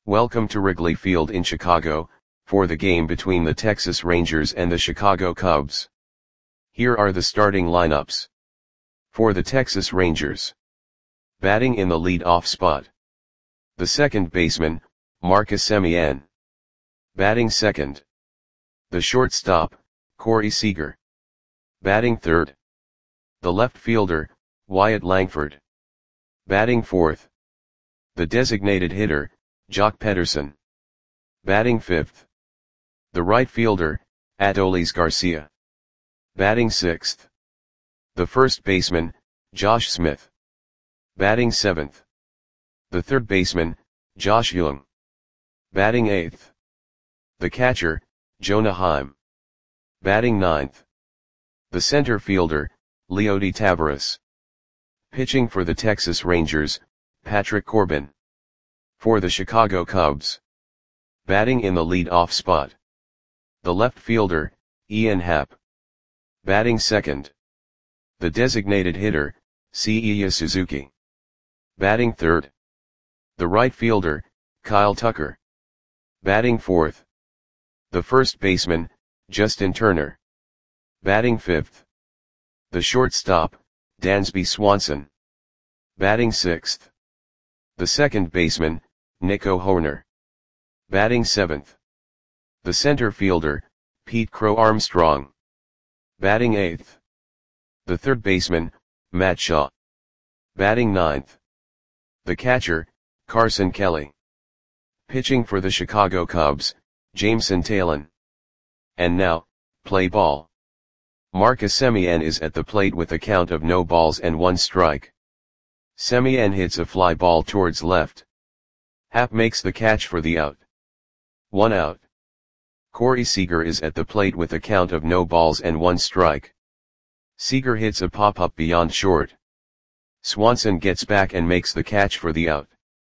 Welcome to Wrigley Field in Chicago, for the game between the Texas Rangers and the Chicago Cubs. Here are the starting lineups. For the Texas Rangers. Batting in the lead-off spot. The second baseman, Marcus Semien. Batting second. The shortstop, Corey Seager. Batting third. The left fielder, Wyatt Langford. Batting fourth. The designated hitter, Joc Pederson. Batting fifth. The right fielder, Adolis Garcia. Batting sixth. The first baseman, Josh Smith. Batting seventh. The third baseman, Josh Jung. Batting eighth. The catcher, Jonah Heim. Batting ninth. The center fielder, Leody Taveras. Pitching for the Texas Rangers, Patrick Corbin. For the Chicago Cubs. Batting in the lead-off spot. The left fielder, Ian Happ. Batting second. The designated hitter, Seiya Suzuki. Batting third. The right fielder, Kyle Tucker. Batting fourth. The first baseman, Justin Turner. Batting fifth. The shortstop, Dansby Swanson. Batting sixth. The second baseman, Nico Hoerner. Batting seventh. The center fielder, Pete Crow Armstrong. Batting eighth. The third baseman, Matt Shaw. Batting ninth. The catcher, Carson Kelly. Pitching for the Chicago Cubs, Jameson Taillon. And now, play ball. Marcus Semien is at the plate with a count of no balls and one strike. Semien hits a fly ball towards left. Happ makes the catch for the out. 1 out. Corey Seager is at the plate with a count of no balls and one strike. Seager hits a pop-up beyond short. Swanson gets back and makes the catch for the out.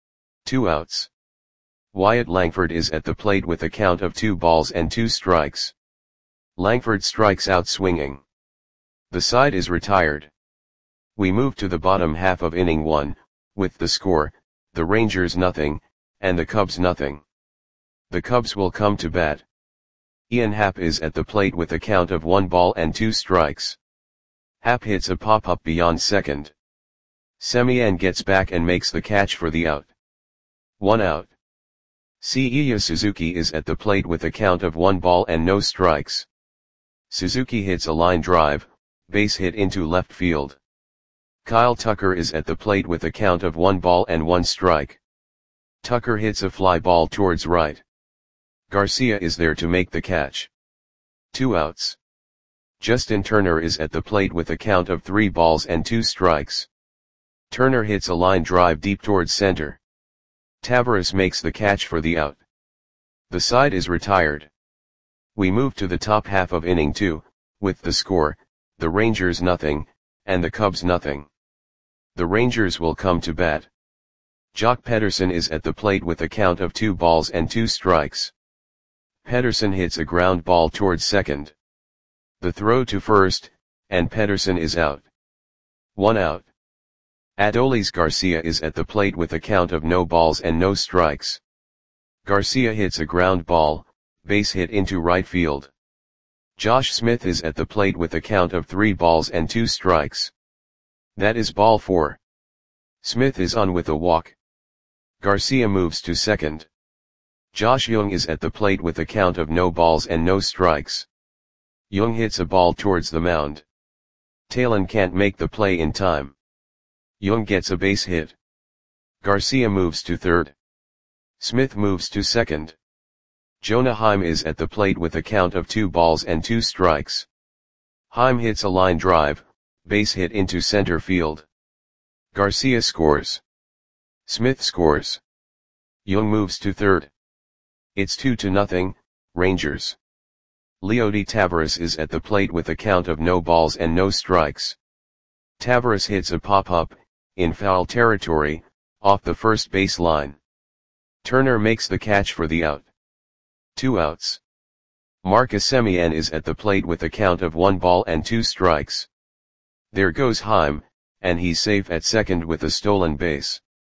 2 outs. Wyatt Langford is at the plate with a count of 2 balls and 2 strikes. Langford strikes out swinging. The side is retired. We move to the bottom half of inning 1, with the score, the Rangers nothing, and the Cubs nothing. The Cubs will come to bat. Ian Happ is at the plate with a count of 1 ball and 2 strikes. Happ hits a pop-up beyond second. Semien gets back and makes the catch for the out. 1 out. Seiya Suzuki is at the plate with a count of 1 ball and no strikes. Suzuki hits a line drive, base hit into left field. Kyle Tucker is at the plate with a count of 1 ball and 1 strike. Tucker hits a fly ball towards right. Garcia is there to make the catch. 2 outs. Justin Turner is at the plate with a count of 3 balls and 2 strikes. Turner hits a line drive deep towards center. Taveras makes the catch for the out. The side is retired. We move to the top half of inning 2, with the score, the Rangers nothing, and the Cubs nothing. The Rangers will come to bat. Joc Pederson is at the plate with a count of 2 balls and 2 strikes. Pederson hits a ground ball towards second. The throw to first, and Pederson is out. 1 out. Adolis Garcia is at the plate with a count of no balls and no strikes. Garcia hits a ground ball, base hit into right field. Josh Smith is at the plate with a count of 3 balls and 2 strikes. That is ball 4. Smith is on with a walk. Garcia moves to second. Josh Jung is at the plate with a count of no balls and no strikes. Jung hits a ball towards the mound. Taillon can't make the play in time. Jung gets a base hit. Garcia moves to third. Smith moves to second. Jonah Heim is at the plate with a count of 2 balls and 2 strikes. Heim hits a line drive, base hit into center field. Garcia scores. Smith scores. Jung moves to third. It's 2-0, Rangers. Leody Taveras is at the plate with a count of no balls and no strikes. Taveras hits a pop-up, in foul territory, off the first base line. Turner makes the catch for the out. 2 outs. Marcus Semien is at the plate with a count of 1 ball and 2 strikes. There goes Heim, and he's safe at second with a stolen base.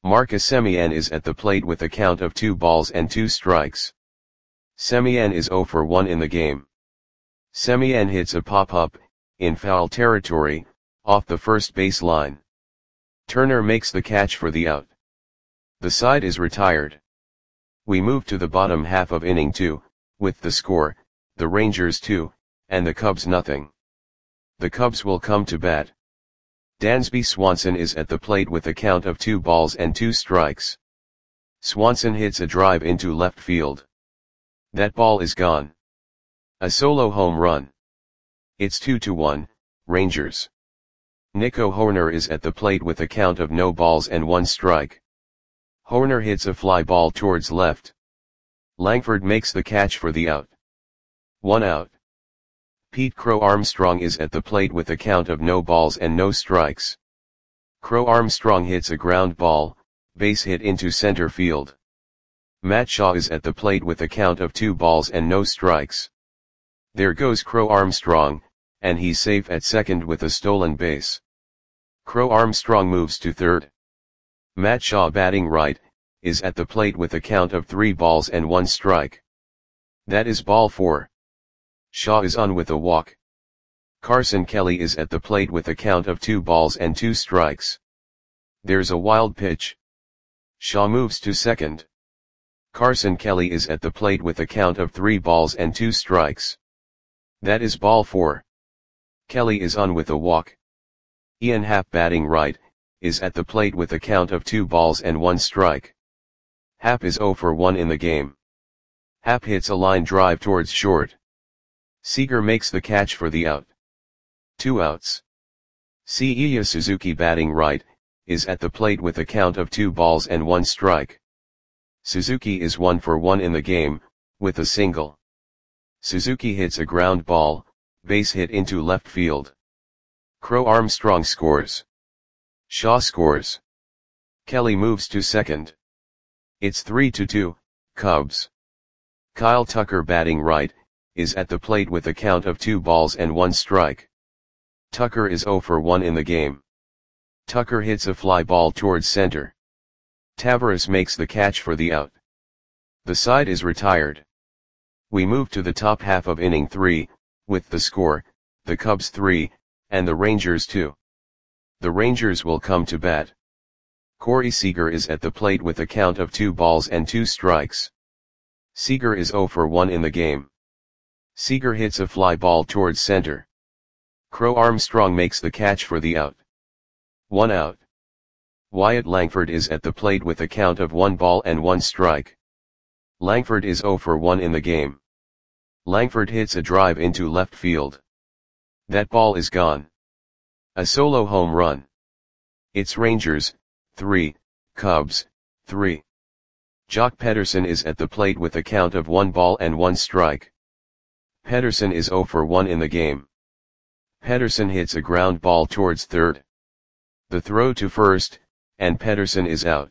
Marcus Semien is at the plate with a count of 2 balls and 2 strikes. Semien is 0 for 1 in the game. Semien hits a pop-up, in foul territory, off the first base line. Turner makes the catch for the out. The side is retired. We move to the bottom half of inning 2, with the score, the Rangers 2, and the Cubs nothing. The Cubs will come to bat. Dansby Swanson is at the plate with a count of 2 balls and 2 strikes. Swanson hits a drive into left field. That ball is gone. A solo home run. It's 2-1, Rangers. Nico Hoerner is at the plate with a count of no balls and 1 strike. Hoerner hits a fly ball towards left. Langford makes the catch for the out. 1 out. Pete Crow Armstrong is at the plate with a count of no balls and no strikes. Crow Armstrong hits a ground ball, base hit into center field. Matt Shaw is at the plate with a count of 2 balls and no strikes. There goes Crow Armstrong, and he's safe at second with a stolen base. Crow Armstrong moves to third. Matt Shaw, batting right, is at the plate with a count of 3 balls and 1 strike. That is ball 4. Shaw is on with a walk. Carson Kelly is at the plate with a count of 2 balls and 2 strikes. There's a wild pitch. Shaw moves to second. Carson Kelly is at the plate with a count of 3 balls and 2 strikes. That is ball 4. Kelly is on with a walk. Ian Happ, batting right, is at the plate with a count of 2 balls and 1 strike. Happ is 0 for 1 in the game. Happ hits a line drive towards short. Seager makes the catch for the out. 2 outs. Seiya Suzuki, batting right, is at the plate with a count of 2 balls and 1 strike. Suzuki is 1 for 1 in the game, with a single. Suzuki hits a ground ball, base hit into left field. Crow Armstrong scores. Shaw scores. Kelly moves to second. It's 3-2, Cubs. Kyle Tucker, batting right, is at the plate with a count of 2 balls and 1 strike. Tucker is 0 for 1 in the game. Tucker hits a fly ball towards center. Tavares makes the catch for the out. The side is retired. We move to the top half of inning 3, with the score, the Cubs 3, and the Rangers 2. The Rangers will come to bat. Corey Seager is at the plate with a count of 2 balls and 2 strikes. Seager is 0 for 1 in the game. Seager hits a fly ball towards center. Crow Armstrong makes the catch for the out. 1 out. Wyatt Langford is at the plate with a count of 1 ball and 1 strike. Langford is 0 for 1 in the game. Langford hits a drive into left field. That ball is gone. A solo home run. It's Rangers 3, Cubs 3. Jock Pederson is at the plate with a count of 1 ball and 1 strike. Pederson is 0 for 1 in the game. Pederson hits a ground ball towards third. The throw to first, and Pederson is out.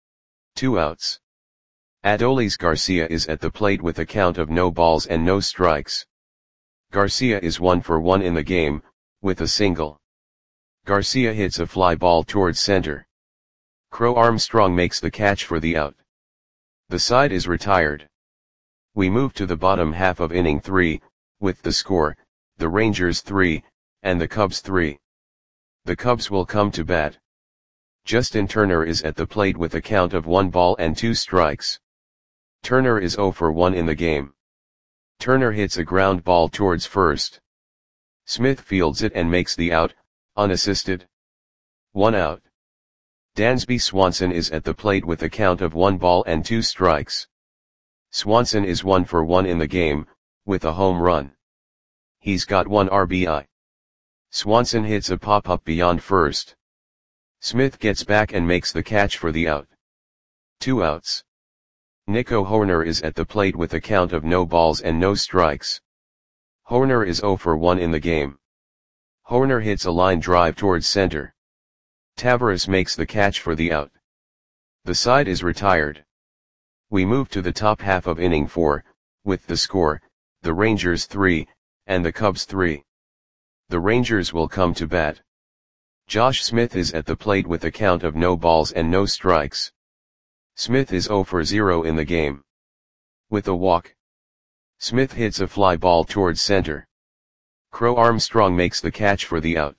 2 outs. Adolis Garcia is at the plate with a count of no balls and no strikes. Garcia is 1 for 1 in the game, with a single. Garcia hits a fly ball towards center. Crow Armstrong makes the catch for the out. The side is retired. We move to the bottom half of inning 3, with the score, the Rangers 3, and the Cubs 3. The Cubs will come to bat. Justin Turner is at the plate with a count of 1 ball and 2 strikes. Turner is 0 for 1 in the game. Turner hits a ground ball towards first. Smith fields it and makes the out, unassisted. 1 out. Dansby Swanson is at the plate with a count of 1 ball and 2 strikes. Swanson is 1 for 1 in the game, with a home run. He's got 1 RBI. Swanson hits a pop-up beyond first. Smith gets back and makes the catch for the out. 2 outs. Nico Hoerner is at the plate with a count of no balls and no strikes. Hoerner is 0 for 1 in the game. Hoerner hits a line drive towards center. Tavares makes the catch for the out. The side is retired. We move to the top half of inning 4, with the score, the Rangers 3, and the Cubs 3. The Rangers will come to bat. Josh Smith is at the plate with a count of no balls and no strikes. Smith is 0 for 0 in the game. With a walk, Smith hits a fly ball towards center. Crow Armstrong makes the catch for the out.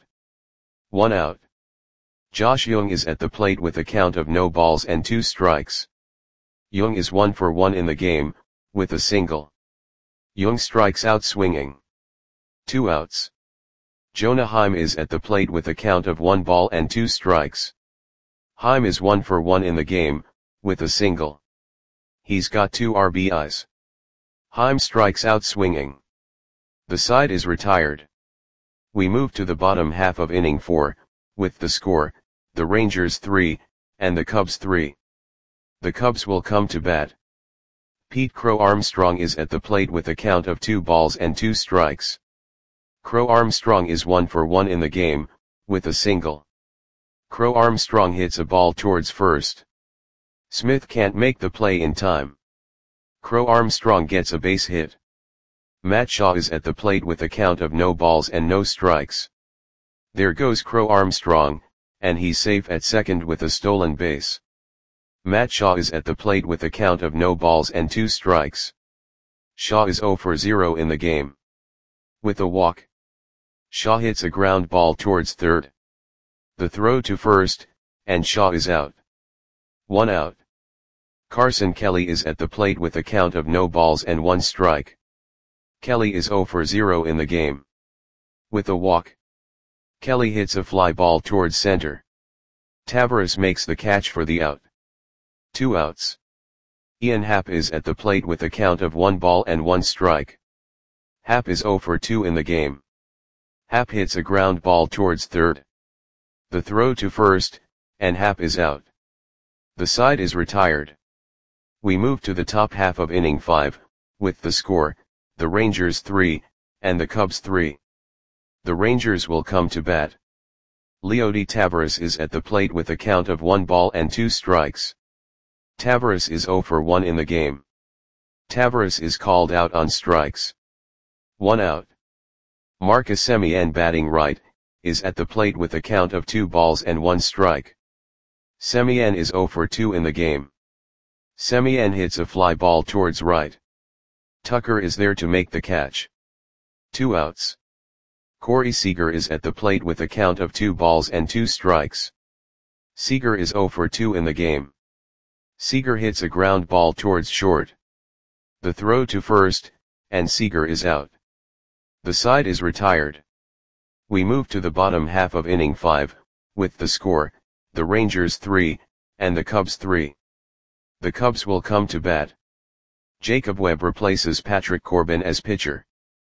1 out. Josh Jung is at the plate with a count of no balls and 2 strikes. Jung is 1 for 1 in the game, with a single. Jung strikes out swinging. 2 outs. Jonah Heim is at the plate with a count of 1 ball and 2 strikes. Heim is 1 for 1 in the game, with a single. He's got 2 RBIs. Heim strikes out swinging. The side is retired. We move to the bottom half of inning 4, with the score, the Rangers 3, and the Cubs 3. The Cubs will come to bat. Pete Crow Armstrong is at the plate with a count of 2 balls and 2 strikes. Crow Armstrong is 1 for 1 in the game, with a single. Crow Armstrong hits a ball towards first. Smith can't make the play in time. Crow Armstrong gets a base hit. Matt Shaw is at the plate with a count of no balls and no strikes. There goes Crow Armstrong, and he's safe at second with a stolen base. Matt Shaw is at the plate with a count of no balls and 2 strikes. Shaw is 0 for 0 in the game. With a walk, Shaw hits a ground ball towards third. The throw to first, and Shaw is out. 1 out. Carson Kelly is at the plate with a count of no balls and 1 strike. Kelly is 0 for 0 in the game. With a walk, Kelly hits a fly ball towards center. Tavares makes the catch for the out. 2 outs. Ian Happ is at the plate with a count of 1 ball and 1 strike. Happ is 0 for 2 in the game. Happ hits a ground ball towards third. The throw to first, and Happ is out. The side is retired. We move to the top half of inning 5, with the score, the Rangers 3, and the Cubs 3. The Rangers will come to bat. Leody Taveras is at the plate with a count of 1 ball and 2 strikes. Taveras is 0 for 1 in the game. Taveras is called out on strikes. 1 out. Marcus Semien, batting right, is at the plate with a count of 2 balls and 1 strike. Semien is 0 for 2 in the game. Semien hits a fly ball towards right. Tucker is there to make the catch. 2 outs. Corey Seager is at the plate with a count of 2 balls and 2 strikes. Seager is 0 for 2 in the game. Seager hits a ground ball towards short. The throw to first, and Seager is out. The side is retired. We move to the bottom half of inning 5, with the score, the Rangers 3, and the Cubs 3. The Cubs will come to bat. Jacob Webb replaces Patrick Corbin as pitcher.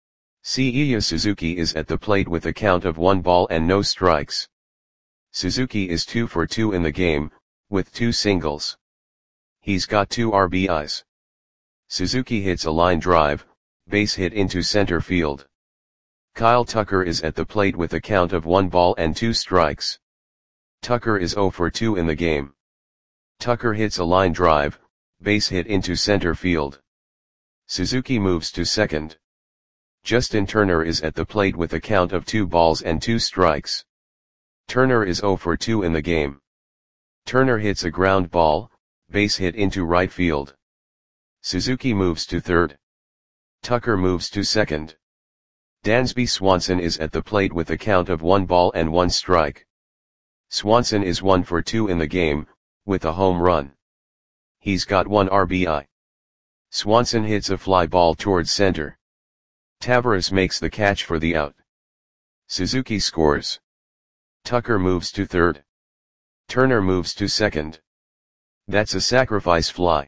Seiya Suzuki is at the plate with a count of 1 ball and no strikes. Suzuki is 2 for 2 in the game, with 2 singles. He's got 2 RBIs. Suzuki hits a line drive, base hit into center field. Kyle Tucker is at the plate with a count of 1 ball and 2 strikes. Tucker is 0 for 2 in the game. Tucker hits a line drive, base hit into center field. Suzuki moves to second. Justin Turner is at the plate with a count of 2 balls and 2 strikes. Turner is 0 for 2 in the game. Turner hits a ground ball, base hit into right field. Suzuki moves to third. Tucker moves to second. Dansby Swanson is at the plate with a count of 1 ball and 1 strike. Swanson is 1 for 2 in the game, with a home run. He's got 1 RBI. Swanson hits a fly ball towards center. Taveras makes the catch for the out. Suzuki scores. Tucker moves to third. Turner moves to second. That's a sacrifice fly.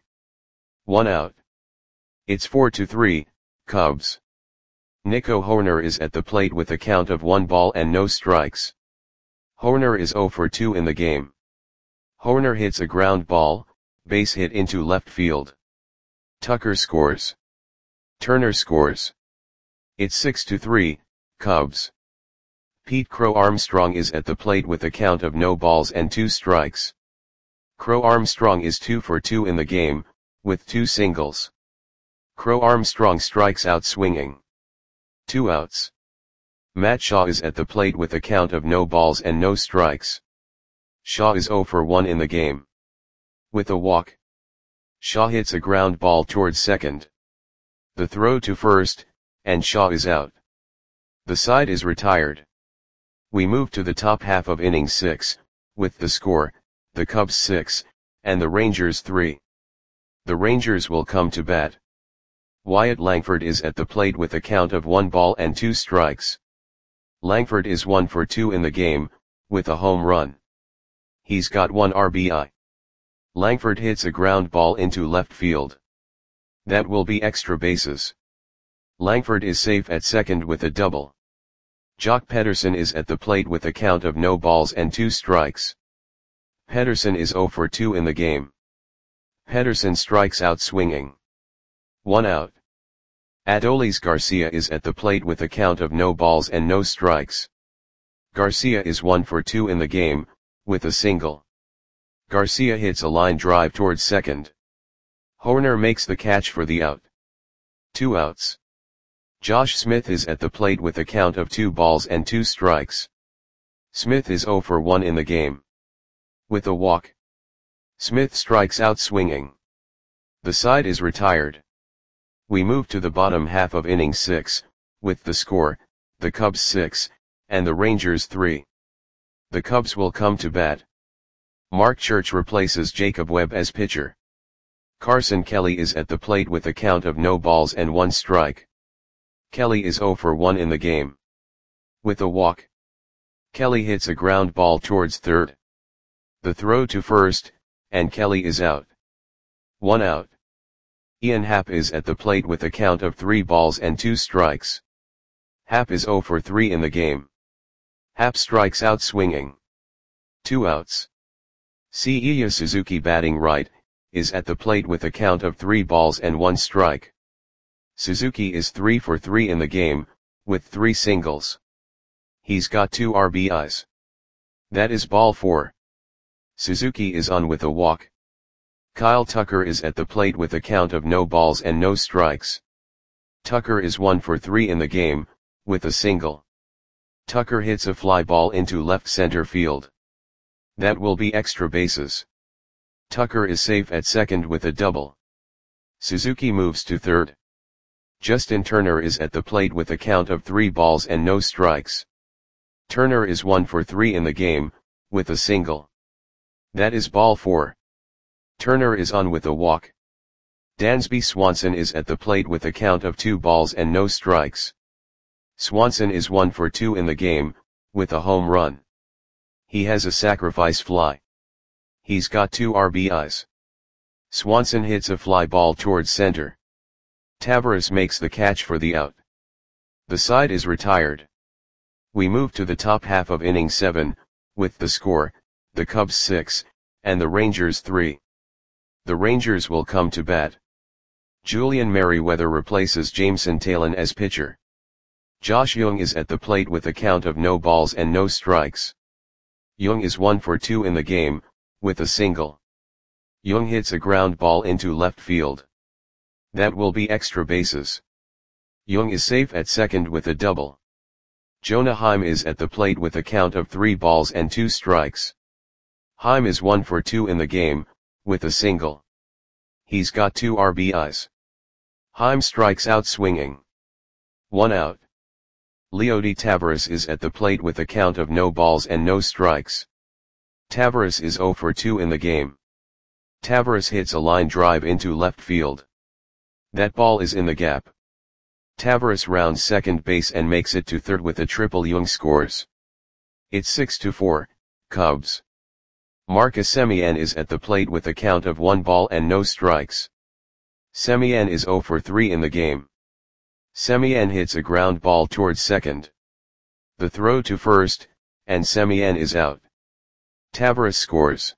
1 out. It's 4-3, Cubs. Nico Hoerner is at the plate with a count of 1 ball and no strikes. Hoerner is 0 for 2 in the game. Hoerner hits a ground ball, base hit into left field. Tucker scores. Turner scores. It's 6-3, Cubs. Pete Crow Armstrong is at the plate with a count of no balls and 2 strikes. Crow Armstrong is 2 for 2 in the game, with 2 singles. Crow Armstrong strikes out swinging. 2 outs. Matt Shaw is at the plate with a count of no balls and no strikes. Shaw is 0 for 1 in the game. With a walk, Shaw hits a ground ball towards second. The throw to first, and Shaw is out. The side is retired. We move to the top half of inning 6, with the score, the Cubs 6, and the Rangers 3. The Rangers will come to bat. Wyatt Langford is at the plate with a count of 1 ball and 2 strikes. Langford is 1 for 2 in the game, with a home run. He's got 1 RBI. Langford hits a ground ball into left field. That will be extra bases. Langford is safe at second with a double. Jock Pederson is at the plate with a count of no balls and 2 strikes. Pederson is 0 for 2 in the game. Pederson strikes out swinging. 1 out. Adolis Garcia is at the plate with a count of no balls and no strikes. Garcia is 1 for 2 in the game, with a single. Garcia hits a line drive towards second. Horner makes the catch for the out. 2 outs. Josh Smith is at the plate with a count of 2 balls and 2 strikes. Smith is 0 for 1 in the game. With a walk, Smith strikes out swinging. The side is retired. We move to the bottom half of inning 6, with the score, the Cubs 6, and the Rangers 3. The Cubs will come to bat. Mark Church replaces Jacob Webb as pitcher. Carson Kelly is at the plate with a count of no balls and 1 strike. Kelly is 0 for 1 in the game. With a walk, Kelly hits a ground ball towards third. The throw to first, and Kelly is out. 1 out. Ian Happ is at the plate with a count of 3 balls and 2 strikes. Happ is 0 for 3 in the game. Happ strikes out swinging. 2 outs. Seiya Suzuki, batting right, is at the plate with a count of 3 balls and 1 strike. Suzuki is 3 for 3 in the game, with 3 singles. He's got 2 RBIs. That is ball 4. Suzuki is on with a walk. Kyle Tucker is at the plate with a count of no balls and no strikes. Tucker is 1 for 3 in the game, with a single. Tucker hits a fly ball into left center field. That will be extra bases. Tucker is safe at second with a double. Suzuki moves to third. Justin Turner is at the plate with a count of 3 balls and no strikes. Turner is 1 for 3 in the game, with a single. That is ball 4. Turner is on with a walk. Dansby Swanson is at the plate with a count of 2 balls and no strikes. Swanson is 1 for 2 in the game, with a home run. He has a sacrifice fly. He's got 2 RBIs. Swanson hits a fly ball towards center. Taveras makes the catch for the out. The side is retired. We move to the top half of inning 7, with the score, the Cubs 6, and the Rangers 3. The Rangers will come to bat. Julian Merryweather replaces Jameson Taillon as pitcher. Josh Jung is at the plate with a count of no balls and no strikes. Jung is 1 for 2 in the game, with a single. Jung hits a ground ball into left field. That will be extra bases. Jung is safe at second with a double. Jonah Heim is at the plate with a count of 3 balls and 2 strikes. Heim is 1 for 2 in the game, with a single. He's got 2 RBIs. Heim strikes out swinging. 1 out. Leody Taveras is at the plate with a count of no balls and no strikes. Taveras is 0 for 2 in the game. Taveras hits a line drive into left field. That ball is in the gap. Taveras rounds second base and makes it to third with a triple. Jung scores. It's 6-4, Cubs. Marcus Semien is at the plate with a count of 1 ball and no strikes. Semien is 0 for 3 in the game. Semien hits a ground ball towards second. The throw to first, and Semien is out. Taveras scores.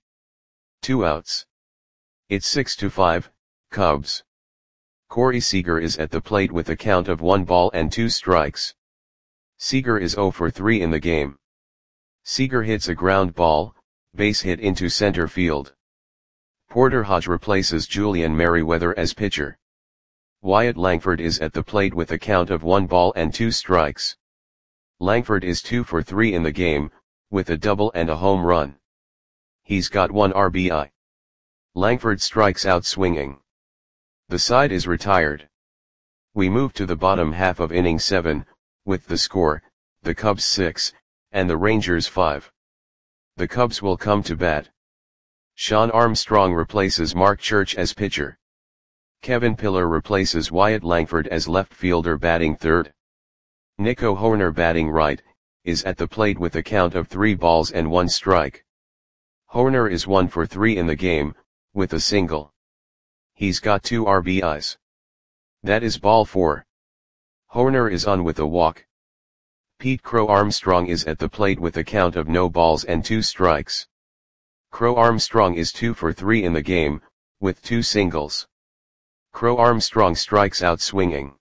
2 outs. It's 6-5, Cubs. Corey Seager is at the plate with a count of 1 ball and 2 strikes. Seager is 0 for 3 in the game. Seager hits a ground ball, base hit into center field. Porter Hodge replaces Julian Merryweather as pitcher. Wyatt Langford is at the plate with a count of 1 ball and 2 strikes. Langford is 2 for 3 in the game, with a double and a home run. He's got 1 RBI. Langford strikes out swinging. The side is retired. We move to the bottom half of inning 7, with the score, the Cubs 6, and the Rangers 5. The Cubs will come to bat. Sean Armstrong replaces Mark Church as pitcher. Kevin Pillar replaces Wyatt Langford as left fielder batting third. Nico Hoerner batting right, is at the plate with a count of 3 balls and 1 strike. Hoerner is 1 for 3 in the game, with a single. He's got 2 RBIs. That is ball 4. Hoerner is on with a walk. Pete Crow Armstrong is at the plate with a count of no balls and 2 strikes. Crow Armstrong is 2 for 3 in the game, with 2 singles. Crow Armstrong strikes out swinging.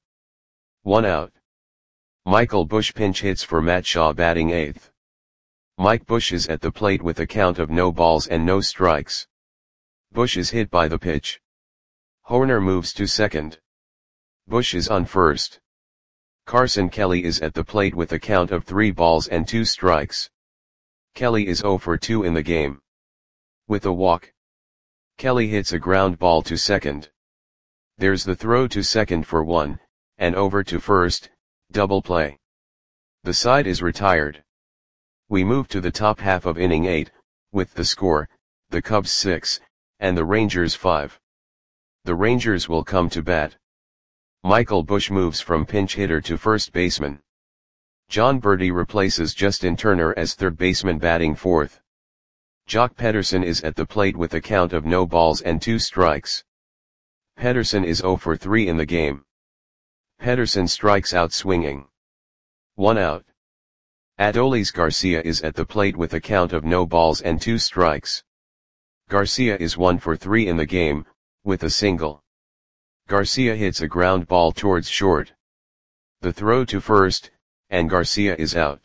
1 out. Michael Busch pinch hits for Matt Shaw batting 8th. Mike Busch is at the plate with a count of no balls and no strikes. Busch is hit by the pitch. Hoerner moves to second. Busch is on first. Carson Kelly is at the plate with a count of 3 balls and 2 strikes. Kelly is 0 for 2 in the game. With a walk. Kelly hits a ground ball to second. There's the throw to second for 1, and over to first, double play. The side is retired. We move to the top half of inning 8, with the score, the Cubs 6, and the Rangers 5. The Rangers will come to bat. Michael Busch moves from pinch hitter to first baseman. John Berti replaces Justin Turner as third baseman batting fourth. Jock Pederson is at the plate with a count of no balls and 2 strikes. Pederson is 0 for 3 in the game. Pederson strikes out swinging. 1 out. Adolis Garcia is at the plate with a count of no balls and 2 strikes. Garcia is 1 for 3 in the game, with a single. Garcia hits a ground ball towards short. The throw to first, and Garcia is out.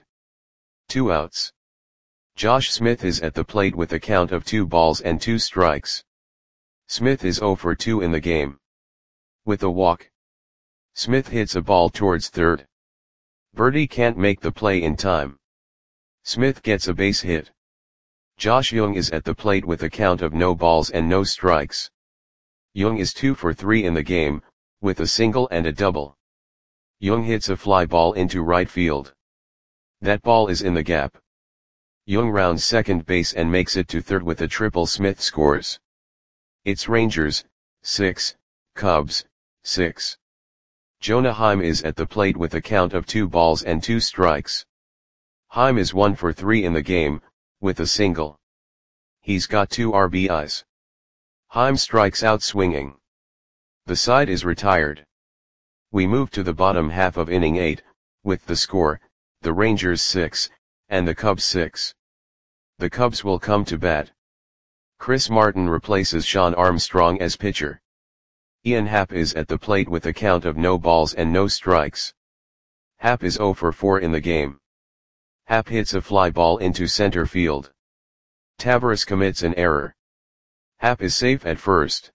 2 outs. Josh Smith is at the plate with a count of 2 balls and 2 strikes. Smith is 0 for 2 in the game. With a walk. Smith hits a ball towards third. Berti can't make the play in time. Smith gets a base hit. Josh Jung is at the plate with a count of no balls and no strikes. Jung is 2 for 3 in the game, with a single and a double. Jung hits a fly ball into right field. That ball is in the gap. Jung rounds second base and makes it to third with a triple. Smith scores. It's Rangers, 6, Cubs, 6. Jonah Heim is at the plate with a count of 2 balls and 2 strikes. Heim is 1 for 3 in the game, with a single. He's got 2 RBIs. Heim strikes out swinging. The side is retired. We move to the bottom half of inning 8, with the score, the Rangers 6, and the Cubs 6. The Cubs will come to bat. Chris Martin replaces Sean Armstrong as pitcher. Ian Happ is at the plate with a count of no balls and no strikes. Happ is 0 for 4 in the game. Happ hits a fly ball into center field. Tavares commits an error. Happ is safe at first.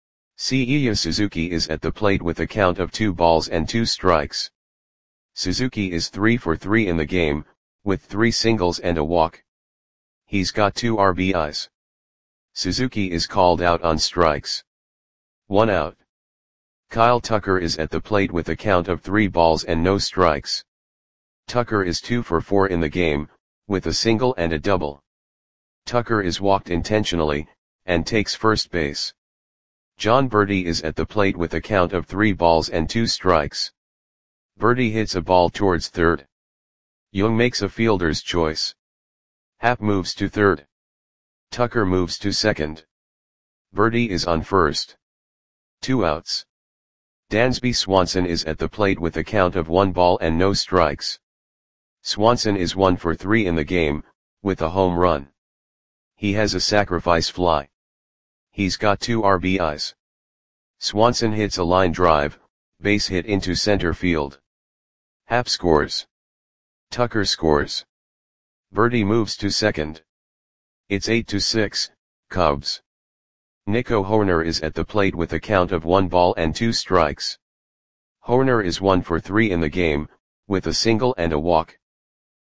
Seiya Suzuki is at the plate with a count of 2 balls and 2 strikes. Suzuki is 3 for 3 in the game, with 3 singles and a walk. He's got 2 RBIs. Suzuki is called out on strikes. 1 out. Kyle Tucker is at the plate with a count of 3 balls and no strikes. Tucker is 2 for 4 in the game, with a single and a double. Tucker is walked intentionally, and takes first base. John Berti is at the plate with a count of 3 balls and 2 strikes. Berti hits a ball towards third. Jung makes a fielder's choice. Happ moves to third. Tucker moves to second. Berti is on first. 2 outs. Dansby Swanson is at the plate with a count of 1 ball and no strikes. Swanson is 1 for 3 in the game, with a home run. He has a sacrifice fly. He's got 2 RBIs. Swanson hits a line drive, base hit into center field. Happ scores. Tucker scores. Berti moves to second. It's 8-6, Cubs. Nico Hoerner is at the plate with a count of 1 ball and 2 strikes. Hoerner is 1 for 3 in the game, with a single and a walk.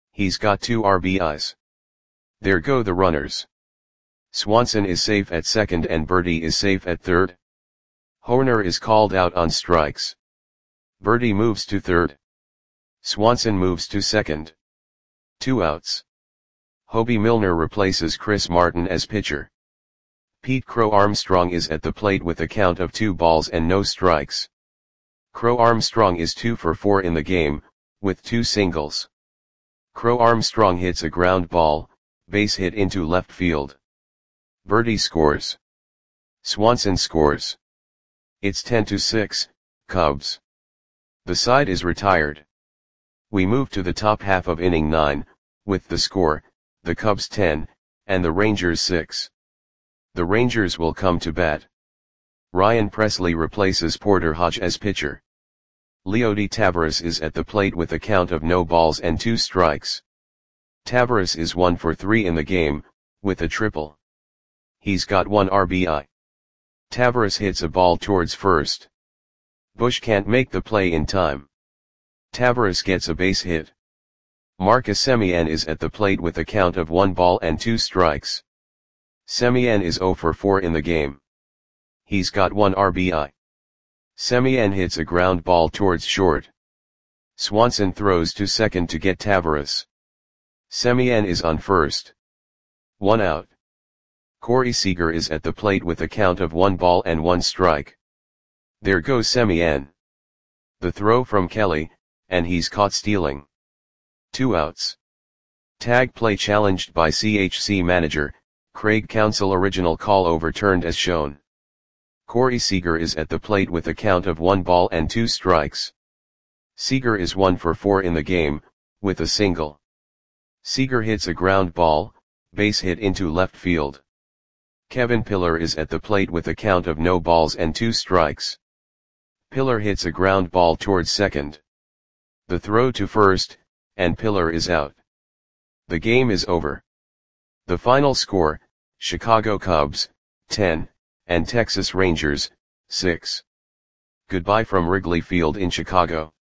He's got 2 RBIs. There go the runners. Swanson is safe at second and Berti is safe at third. Hoerner is called out on strikes. Berti moves to third. Swanson moves to second. 2 outs. Hobie Milner replaces Chris Martin as pitcher. Pete Crow Armstrong is at the plate with a count of 2 balls and no strikes. Crow Armstrong is 2 for 4 in the game, with 2 singles. Crow Armstrong hits a ground ball, base hit into left field. Berti scores. Swanson scores. It's 10-6, Cubs. The side is retired. We move to the top half of inning 9, with the score, the Cubs 10, and the Rangers 6. The Rangers will come to bat. Ryan Presley replaces Porter Hodge as pitcher. Leody Taveras is at the plate with a count of no balls and 2 strikes. Taveras is 1 for 3 in the game, with a triple. He's got 1 RBI. Taveras hits a ball towards first. Bush can't make the play in time. Taveras gets a base hit. Marcus Semien is at the plate with a count of 1 ball and 2 strikes. Semien is 0 for 4 in the game. He's got 1 RBI. Semien hits a ground ball towards short. Swanson throws to second to get Taveras. Semien is on first. 1 out. Corey Seager is at the plate with a count of 1 ball and 1 strike. There goes Semien. The throw from Kelly, and he's caught stealing. 2 outs. Tag play challenged by CHC manager, Craig Counsell. Original call overturned as shown. Corey Seager is at the plate with a count of 1 ball and 2 strikes. Seager is 1 for 4 in the game, with a single. Seager hits a ground ball, base hit into left field. Kevin Pillar is at the plate with a count of no balls and 2 strikes. Pillar hits a ground ball towards second. The throw to first, and Pillar is out. The game is over. The final score, Chicago Cubs, 10, and Texas Rangers, 6. Goodbye from Wrigley Field in Chicago.